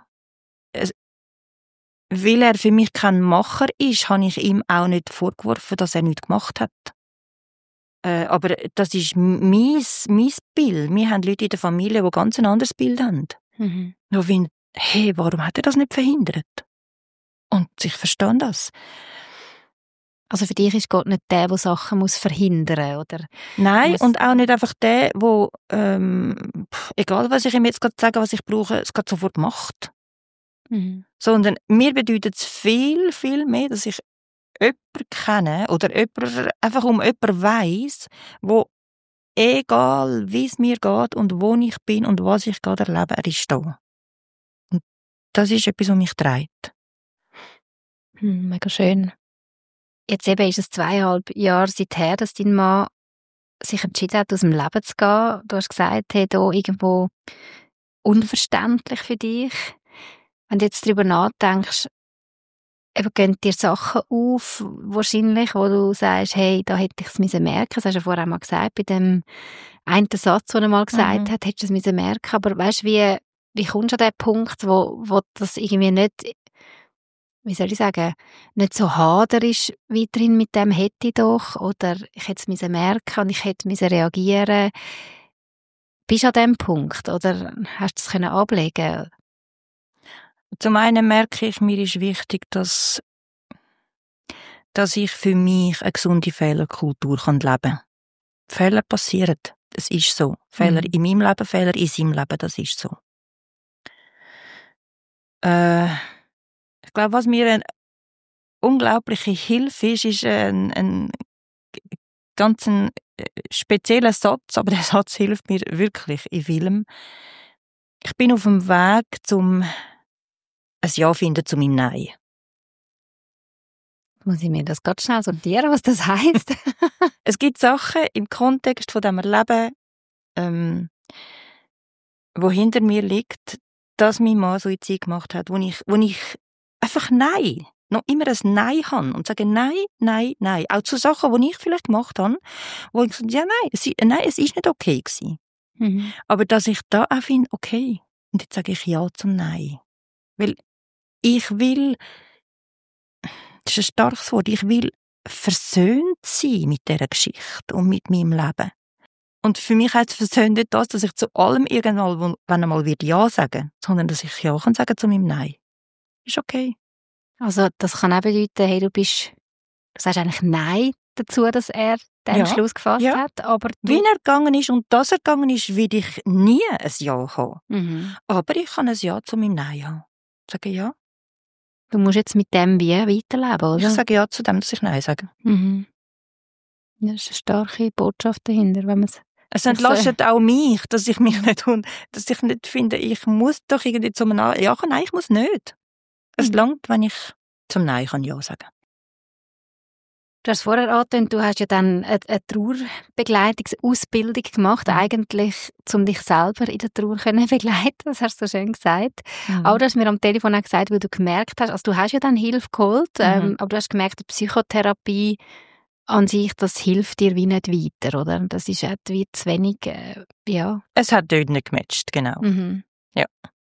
Weil er für mich kein Macher ist, habe ich ihm auch nicht vorgeworfen, dass er nichts gemacht hat. Aber das ist mein Bild. Wir haben Leute in der Familie, die ganz ein anderes Bild haben. Mhm. Nur finden, hey, warum hat er das nicht verhindert? Und ich verstehe das. Also für dich ist Gott nicht der Sachen muss verhindern, oder? Nein, und auch nicht einfach der, der, egal was ich ihm jetzt gerade sage, was ich brauche, es gerade sofort macht. Mhm. Sondern mir bedeutet es viel, viel mehr, dass ich jemanden kenne oder einfach jemanden weiss, wo egal wie es mir geht und wo ich bin und was ich gerade erlebe, er ist da. Und das ist etwas, was mich trägt. Mega schön. Jetzt eben ist es 2,5 Jahre seither, dass dein Mann sich entschieden hat, aus dem Leben zu gehen. Du hast gesagt, hey, da irgendwo unverständlich für dich. Wenn du jetzt darüber nachdenkst, eben gehen dir Sachen auf, wahrscheinlich, wo du sagst, hey, da hätte ich es merken müssen. Das hast du ja vorher mal gesagt, bei dem einen Satz, den er mal gesagt hat, hättest du es merken müssen. Aber weißt du, wie kommst du an den Punkt, wo das irgendwie nicht, wie soll ich sagen, nicht so hader ist weiterhin mit dem hätte ich doch, oder ich hätte es merken und ich hätte reagieren. Bist du an dem Punkt, oder hast du es ablegen können? Zum einen merke ich, mir ist wichtig, dass ich für mich eine gesunde Fehlerkultur leben kann. Fehler passieren, das ist so. Fehler in meinem Leben, Fehler in seinem Leben, das ist so. Ich glaube, was mir eine unglaubliche Hilfe ist ein ganz spezieller Satz, aber der Satz hilft mir wirklich in vielem. Ich bin auf dem Weg zum ein Ja finden zu meinem Nein. Muss ich mir das ganz schnell sortieren, was das heisst? Es gibt Sachen im Kontext von dem Erleben, wo hinter mir liegt, dass mein Mann Suizid gemacht hat, wo ich einfach Nein, noch immer ein Nein habe und sage Nein, Nein, Nein. Auch zu Sachen, die ich vielleicht gemacht habe, wo ich sage, ja, nein, es ist nicht okay gewesen. Mhm. Aber dass ich da auch finde, okay, und jetzt sage ich Ja zum Nein. Weil ich will, das ist ein starkes Wort, ich will versöhnt sein mit dieser Geschichte und mit meinem Leben. Und für mich heißt versöhnt nicht das, dass ich zu allem irgendwann einmal Ja sagen, sondern dass ich Ja kann sagen zu meinem Nein. Ist okay. Also das kann auch bedeuten, hey, du sagst eigentlich Nein dazu, dass er den Entschluss gefasst hat. Aber wie er gegangen ist und dass er gegangen ist, will ich nie ein Ja haben. Mhm. Aber ich kann ein Ja zu meinem Nein haben. Ich sage Ja. Du musst jetzt mit dem wie weiterleben, oder? Ich sage Ja zu dem, dass ich Nein sage. Mhm. Das ist eine starke Botschaft dahinter, wenn man es entlastet auch mich, dass ich mich nicht finde, ich muss doch irgendwie zum Nein. Ja, nein, ich muss nicht. Es langt, wenn ich zum Nein kann Ja sagen. Du hast vorher angetönt, du hast ja dann eine Trauerbegleitungsausbildung gemacht, eigentlich, um dich selber in der Trauer zu begleiten. Das hast du so schön gesagt. Aber du hast mir am Telefon auch gesagt, weil du gemerkt hast, also du hast ja dann Hilfe geholt, aber du hast gemerkt, die Psychotherapie an sich, das hilft dir wie nicht weiter, oder? Das ist halt wie zu wenig, ja. Es hat dort nicht gematcht, genau. Mhm. Ja.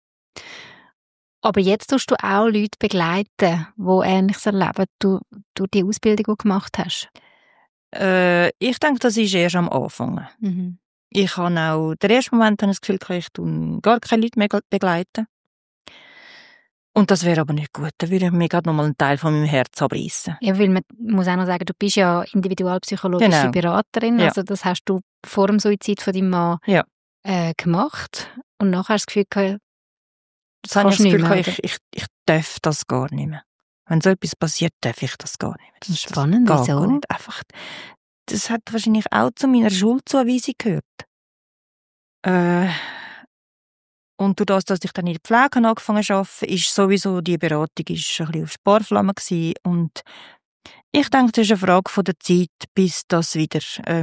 Aber jetzt tust du auch Leute begleiten, die Ähnliches erleben, durch die Ausbildung, die du gemacht hast. Ich denke, das ist erst am Anfang. Mhm. Ich habe auch, den ersten Moment habe ich das Gefühl, ich tue gar keine Leute mehr begleiten. Und das wäre aber nicht gut. Dann würde ich mir gerade nochmal einen Teil von meinem Herz abreißen. Ja, weil man muss auch noch sagen, du bist ja individualpsychologische Genau. Beraterin. Ja. Also das hast du vor dem Suizid von deinem Mann Ja. Gemacht. Und nachher hast du das Gefühl gehabt, Das habe ich kannst das du Gefühl, nicht mehr, ich darf das gar nicht mehr. Wenn so etwas passiert, darf ich das gar nicht mehr. Das ist spannend, geht wieso? gar nicht. Einfach, das hat wahrscheinlich auch zu meiner Schuldzuweisung gehört. Und durch das, dass ich dann in der Pflege angefangen zu arbeiten, ist sowieso die Beratung ist ein bisschen auf Sparflamme gewesen. Und ich denke, das ist eine Frage von der Zeit, bis das wieder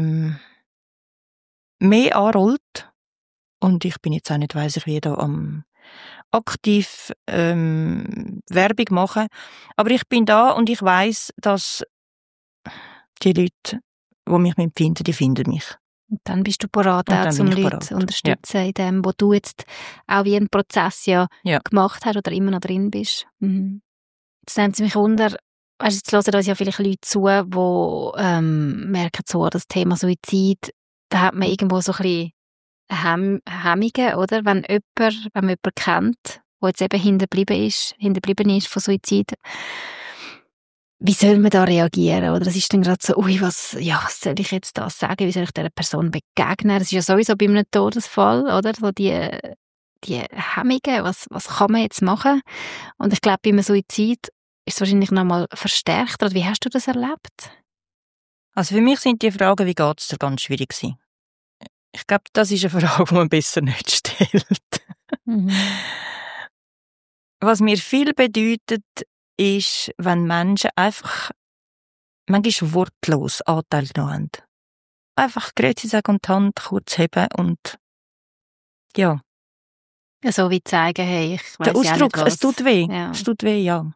mehr anrollt. Und ich bin jetzt auch nicht, weiss ich, wie da am aktiv Werbung machen. Aber ich bin da und ich weiss, dass die Leute, die mich finden, die finden mich. Und dann bist du parat, Und auch dann zum bin ich Leute parat. zu unterstützen in dem, wo du jetzt auch wie einen Prozess Ja. gemacht hast oder immer noch drin bist. Mhm. Jetzt nimmt es mich wunder, weißt, jetzt hören uns ja vielleicht Leute zu, die merken so, das Thema Suizid, da hat man irgendwo so ein bisschen Hemmungen, oder? Wenn man jemanden kennt, der jetzt eben hinterblieben ist von Suizid, wie soll man da reagieren? Oder es ist dann gerade so, was soll ich jetzt da sagen? Wie soll ich dieser Person begegnen? Das ist ja sowieso bei einem Todesfall, oder? So die Hemmungen, was kann man jetzt machen? Und ich glaube, bei einem Suizid ist es wahrscheinlich noch mal verstärkt. Oder wie hast du das erlebt? Also für mich sind die Fragen, wie geht es dir, ganz schwierig gewesen. Ich glaube, das ist eine Frage, die man besser nicht stellt. Mhm. Was mir viel bedeutet, ist, wenn Menschen einfach manchmal wortlos Anteil genommen haben. Einfach Grüezi sagen und die Hand kurz heben und ja. Ja, so wie zeigen, hey, ich weiss Der Ausdruck, ja nicht was. es tut weh. Ja. Es tut weh, ja.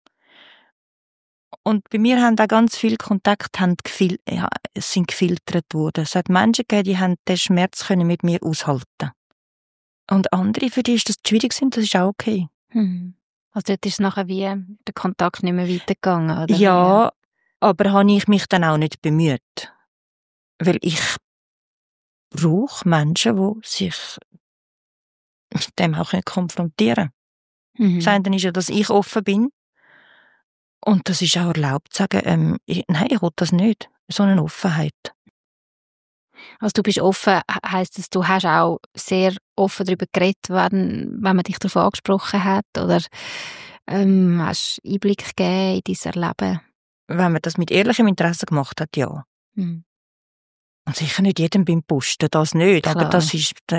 Und bei mir haben auch ganz viele Kontakte sind gefiltert worden. Es hat Menschen gegeben, die haben den Schmerz mit mir aushalten. Und andere, für die ist das schwierig sind, das ist auch okay. Mhm. Also dort ist es nachher wie der Kontakt nicht mehr weitergegangen, oder? Ja, aber habe ich mich dann auch nicht bemüht. Weil ich brauche Menschen, die sich mit dem auch konfrontieren können. Mhm. Das eine ist ja, dass ich offen bin. Und das ist auch erlaubt zu sagen, nein, ich will das nicht. So eine Offenheit. Also du bist offen, heisst das, du hast auch sehr offen darüber geredet, wenn man dich darauf angesprochen hat, oder hast Einblick gegeben in dein Erleben? Wenn man das mit ehrlichem Interesse gemacht hat, ja. Mhm. Und sicher nicht jedem beim Posten, das nicht. Klar. Aber das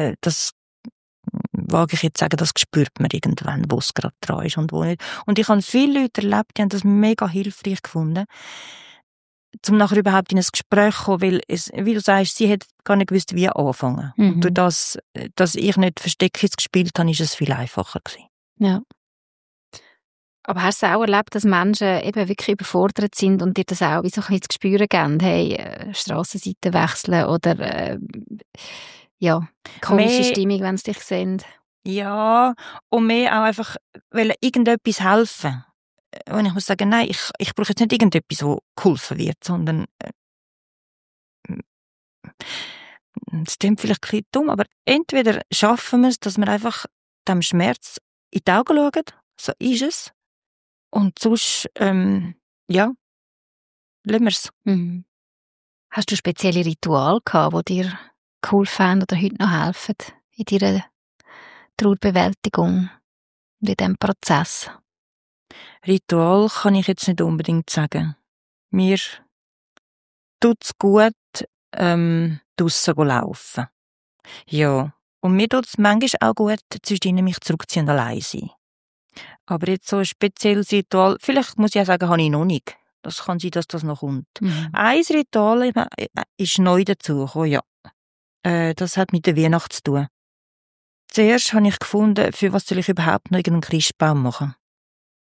wage ich jetzt sagen, das spürt man irgendwann, wo es gerade dran ist und wo nicht. Und ich habe viele Leute erlebt, die haben das mega hilfreich gefunden, um nachher überhaupt in ein Gespräch zu kommen, weil wie du sagst, sie hat gar nicht gewusst, wie anfangen. Mhm. Und durch das, dass ich nicht Versteckis gespielt habe, ist es viel einfacher gewesen. Ja. Aber hast du auch erlebt, dass Menschen eben wirklich überfordert sind und dir das auch wie so ein bisschen zu spüren geben? Hey, Strassenseite wechseln oder komische Stimmung, wenn sie dich sehen? Ja, und mehr auch einfach irgendetwas helfen. Und ich muss sagen, nein, ich brauche jetzt nicht irgendetwas, wo geholfen wird, sondern es klingt vielleicht ein bisschen dumm, aber entweder schaffen wir es, dass wir einfach dem Schmerz in die Augen schauen, so ist es, und sonst, lassen wir es. Mhm. Hast du spezielle Rituale gehabt, die dir geholfen haben oder heute noch helfen in deiner Trauerbewältigung und in diesem Prozess? Ritual kann ich jetzt nicht unbedingt sagen. Mir tut es gut, draussen laufen. Ja. Und mir tut es manchmal auch gut, zwischen mich zurückziehen und allein sein. Aber jetzt so ein spezielles Ritual, vielleicht muss ich auch sagen, habe ich noch nicht. Das kann sein, dass das noch kommt. Mhm. Ein Ritual ist neu dazugekommen, ja. Das hat mit der Weihnacht zu tun. Zuerst habe ich gefunden, für was soll ich überhaupt noch irgendeinen Christbaum machen.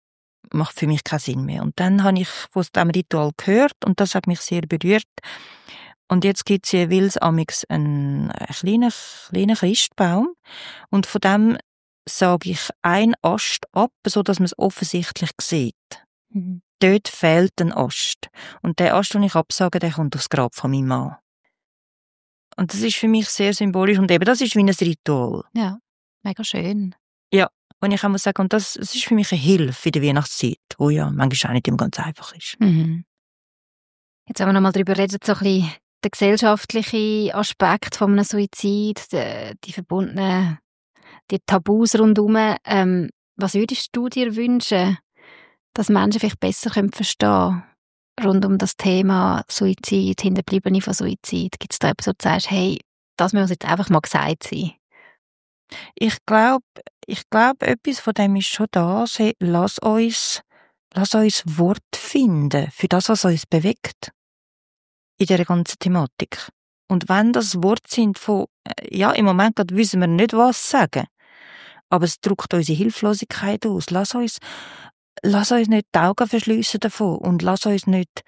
macht für mich keinen Sinn mehr. Und dann habe ich von diesem Ritual gehört und das hat mich sehr berührt. Und jetzt gibt es jeweils amigs einen kleinen Christbaum und von dem sage ich einen Ast ab, sodass man es offensichtlich sieht. Mhm. Dort fehlt ein Ast. Und der Ast, den ich absage, der kommt aufs Grab von meinem Mann. Und das ist für mich sehr symbolisch und eben das ist wie ein Ritual. Ja, mega schön. Ja, und ich kann mal sagen, und das ist für mich eine Hilfe in der Weihnachtszeit, wo ja manchmal auch nicht immer ganz einfach ist. Mhm. Jetzt haben wir noch mal darüber reden, so ein bisschen der gesellschaftliche Aspekt von einem Suizid, die verbundenen, die Tabus rundherum. Was würdest du dir wünschen, dass Menschen vielleicht besser verstehen können, rund um das Thema Suizid, Hinterbliebene von Suizid? Gibt es da etwas, wo du sagst, hey, das muss jetzt einfach mal gesagt sein? Ich glaube, etwas von dem ist schon da. Lass uns Wort finden für das, was uns bewegt in dieser ganzen Thematik. Und wenn das Wort sind von, ja, im Moment gerade wissen wir nicht, was sagen, aber es drückt unsere Hilflosigkeit aus. Lass uns nicht die Augen verschliessen davon und lass uns nicht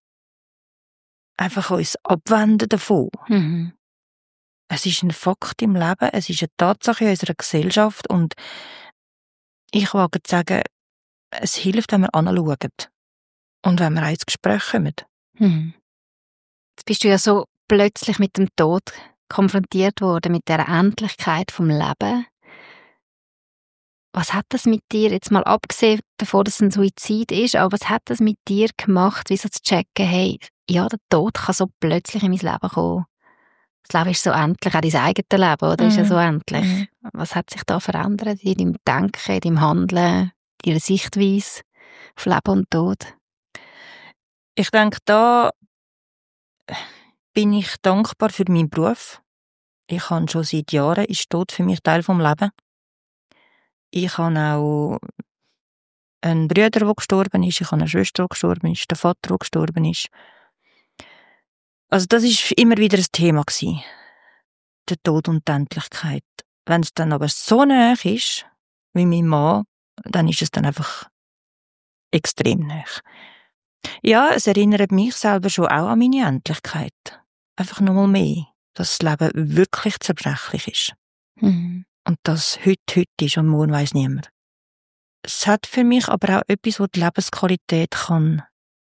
einfach uns abwenden davon. Mhm. Es ist ein Fakt im Leben, es ist eine Tatsache in unserer Gesellschaft und ich wage zu sagen, es hilft, wenn wir anschauen und wenn wir auch ins Gespräch kommen. Mhm. Jetzt bist du ja so plötzlich mit dem Tod konfrontiert worden, mit der Endlichkeit vom Leben. Was hat das mit dir, jetzt mal abgesehen davon, dass es ein Suizid ist, aber was hat das mit dir gemacht, wie so zu checken, hey, ja, der Tod kann so plötzlich in mein Leben kommen. Das Leben ist so endlich, auch dein eigenes Leben, oder? Ist ja so endlich. Was hat sich da verändert in deinem Denken, in deinem Handeln, in deiner Sichtweise auf Leben und Tod? Ich denke, da bin ich dankbar für meinen Beruf. Ich habe schon seit Jahren, ist Tod für mich Teil vom Leben. Ich habe auch einen Bruder, der gestorben ist, ich habe eine Schwester, die gestorben ist, der Vater, der gestorben ist. Also das ist immer wieder ein Thema gewesen. Der Tod und die Endlichkeit. Wenn es dann aber so nahe ist, wie mein Mann, dann ist es dann einfach extrem nahe. Ja, es erinnert mich selber schon auch an meine Endlichkeit. Einfach nochmal mehr, dass das Leben wirklich zerbrechlich ist. Mhm. Und dass heute ist und morgen weiss niemand. Es hat für mich aber auch etwas, wo die Lebensqualität kann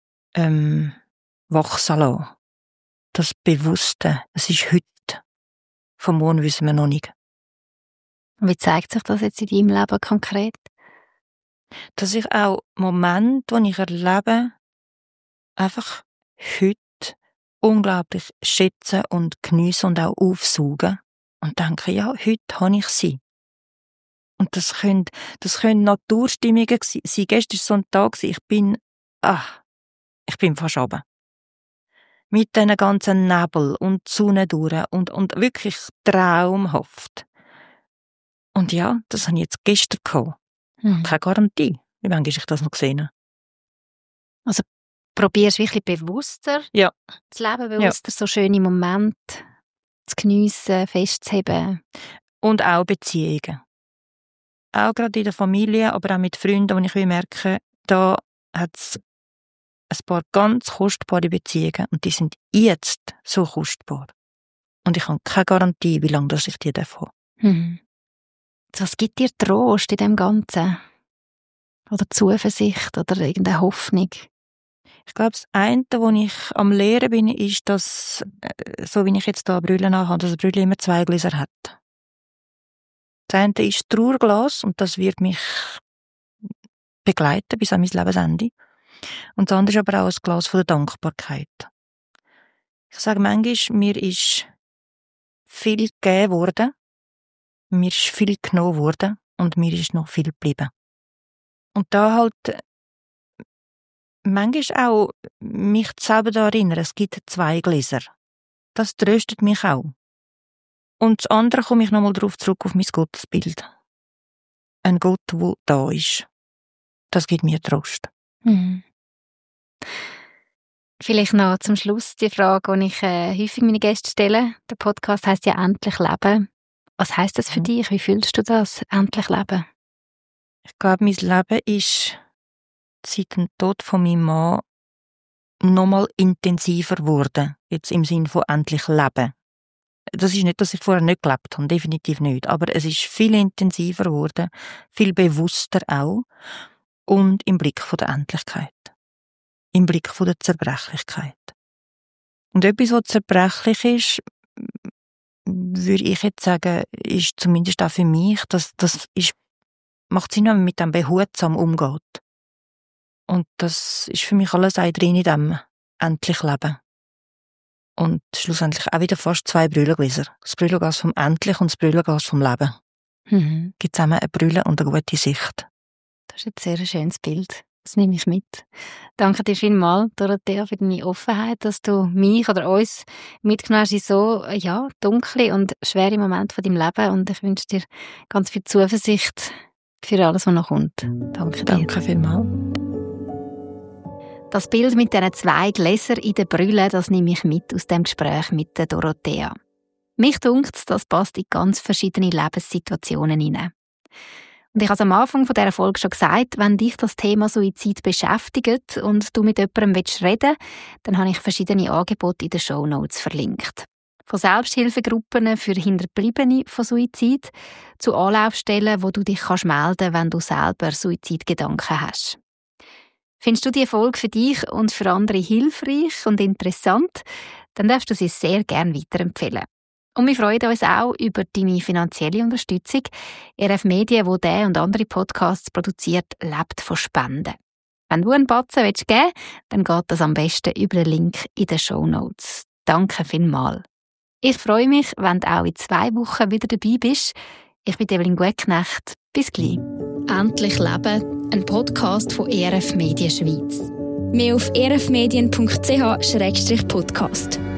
wachsen lassen. Das Bewusste, es ist heute. Von morgen wissen wir noch nicht. Und wie zeigt sich das jetzt in deinem Leben konkret? Dass ich auch Momente, die ich erlebe, einfach heute unglaublich schätze und geniesse und auch aufsauge und denke, ja, heute habe ich sie. Und das können Naturstimmungen sein. Gestern war so ein Tag, ich bin fast runter. Mit diesen ganzen Nebel und die Sonne durch und wirklich traumhaft. Und ja, das habe ich jetzt gestern gehabt. Keine Garantie, wie lange ich das noch gesehen habe. Also probierst wirklich bewusster zu leben, bewusster so schöne Momente zu geniessen, festzuheben. Und auch Beziehungen. Auch gerade in der Familie, aber auch mit Freunden, wo ich merke, da hat es ein paar ganz kostbare Beziehungen und die sind jetzt so kostbar. Und ich habe keine Garantie, wie lange das ich die haben. Mhm. Was gibt dir Trost in dem Ganzen? Oder Zuversicht oder irgendeine Hoffnung? Ich glaube, das eine, wo ich am Lehren bin, ist, dass, so wie ich jetzt hier Brille habe, dass ein Brille immer 2 Gläser hat. Das eine ist Trauerglas und das wird mich begleiten bis an mein Lebensende. Und das andere ist aber auch ein Glas von der Dankbarkeit. Ich sage manchmal, mir ist viel gegeben worden, mir ist viel genommen worden und mir ist noch viel geblieben. Und da halt manchmal auch mich selber daran erinnern, es gibt 2 Gläser. Das tröstet mich auch. Und das andere komme ich nochmal darauf zurück auf mein Gottesbild. Ein Gott, der da ist. Das gibt mir Trost. Mhm. Vielleicht noch zum Schluss die Frage, die ich häufig meine Gäste stelle. Der Podcast heisst ja «Endlich leben». Was heisst das für dich? Wie fühlst du das, endlich leben? Ich glaube, mein Leben ist seit dem Tod von meinem Mann nochmal intensiver geworden. Jetzt im Sinne von endlich leben. Das ist nicht, dass ich vorher nicht gelebt habe, definitiv nicht. Aber es ist viel intensiver geworden, viel bewusster auch. Und im Blick von der Endlichkeit. Im Blick von der Zerbrechlichkeit. Und etwas, was zerbrechlich ist, würde ich jetzt sagen, ist zumindest auch für mich, macht Sinn, wenn man mit dem behutsam umgeht. Und das ist für mich alles auch drin in dem endlich Leben. Und schlussendlich auch wieder fast 2 Brüllegläser. Das Brülleglas vom Endlich und das Brülleglas vom Leben. Mhm. Gibt zusammen eine Brille und eine gute Sicht. Das ist ein sehr schönes Bild. Das nehme ich mit. Danke dir vielmals, Dorothea, für deine Offenheit, dass du mich oder uns mitgenommen hast in so dunkle und schwere Momente von deinem Leben. Und ich wünsche dir ganz viel Zuversicht für alles, was noch kommt. Danke dir. Danke vielmals. Das Bild mit diesen 2 Gläsern in der Brille, das nehme ich mit aus dem Gespräch mit der Dorothea. Mich dunkt, das passt in ganz verschiedene Lebenssituationen hinein. Und ich habe am Anfang von dieser Folge schon gesagt, wenn dich das Thema Suizid beschäftigt und du mit jemandem reden willst, dann habe ich verschiedene Angebote in den Shownotes verlinkt. Von Selbsthilfegruppen für Hinterbliebene von Suizid zu Anlaufstellen, wo du dich melden kannst, wenn du selber Suizidgedanken hast. Findest du die Folge für dich und für andere hilfreich und interessant, dann darfst du sie sehr gerne weiterempfehlen. Und wir freuen uns auch über deine finanzielle Unterstützung. RF Medien, wo der und andere Podcasts produziert, lebt von Spenden. Wenn du einen Batzen geben willst, dann geht das am besten über den Link in den Shownotes. Danke vielmals. Ich freue mich, wenn du auch in 2 Wochen wieder dabei bist. Ich bin Evelyn Gutknecht. Bis gleich. Endlich leben, ein Podcast von RF Medien Schweiz. Mehr auf rfmedien.ch/podcast.